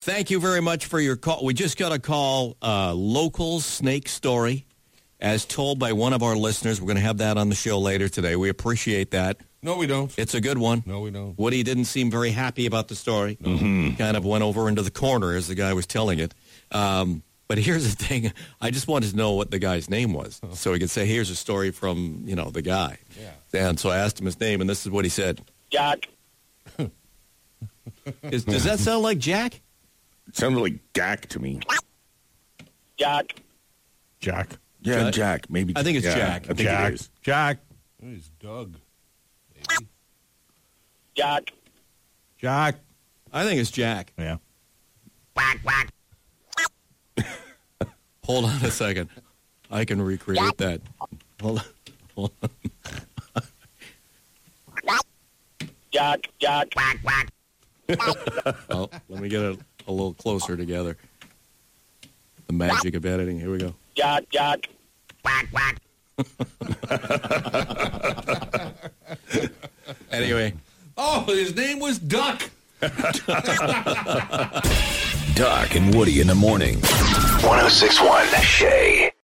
Thank you very much for your call. We just got a call, local snake story, as told by one of our listeners. We're going to have that on the show later today. We appreciate that. No, we don't. It's a good one. No, we don't. Woody didn't seem very happy about the story. No. Mm-hmm. Kind of went over into the corner as the guy was telling it. But here's the thing. I just wanted to know what the guy's name was so he could say, here's a story from, the guy. Yeah. And so I asked him his name, and this is what he said. Jack. Does that sound like Jack? It sounded like Jack to me. Jack. Jack. Yeah, Jack. Maybe. I think it's Jack. I think it is. Jack. It's Doug. Maybe. Jack. Jack. I think it's Jack. Yeah. Quack, quack. Hold on a second. I can recreate that. Hold on. Jack, Jack, quack, quack. Oh, let me get it a little closer together. The magic of editing. Here we go. Jack, Jack, quack, quack. Anyway. Oh, his name was Duck. Doc and Woody in the morning. 106.1 Shay.